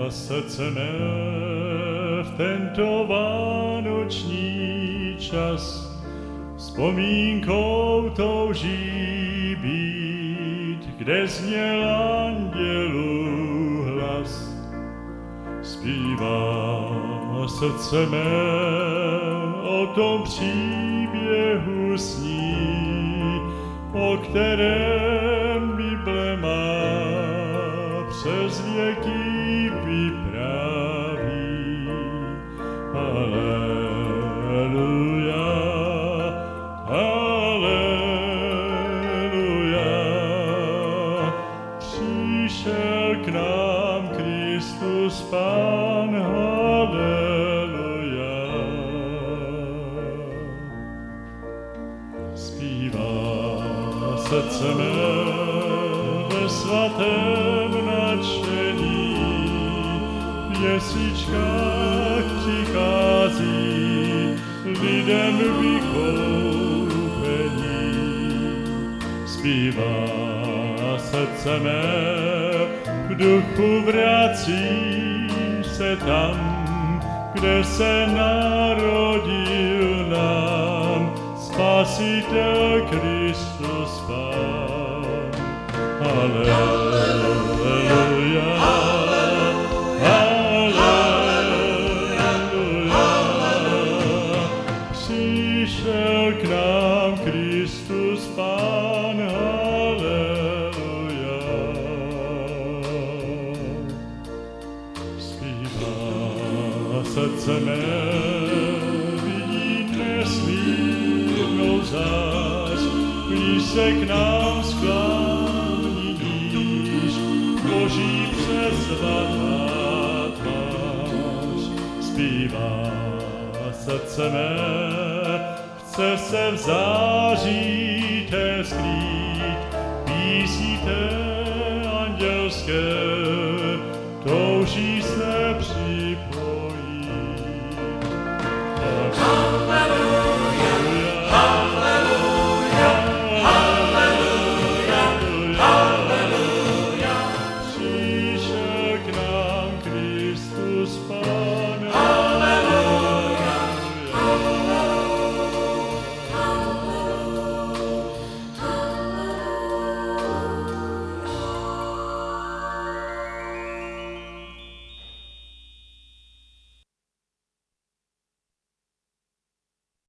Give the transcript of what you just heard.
srdce mé v tento vánoční čas vzpomínkou touží být, kde zněl andělů hlas. Zpívá srdce mé o tom příběhu sní, o kterém Bible má přes věky vypráví. Haleluja, haleluja, přišel k nám Kristus Pán, haleluja. Zpívá srdce mé ve svatém nadšení, v jesličkách přichází lidem vykoupení. Zpívá srdce mé, v duchu vracím se tam, kde se narodil nám Spasitel Kristus Pán. Haleluja, haleluja, přišel k nám Kristus Pán, haleluja. Zpívá srdce mé, vidí neslíbnou zář, když se k nám sklání níž, Boží přesvatá tvář. Zpívá srdce mé, chce se v září té skrýt, písní té andělské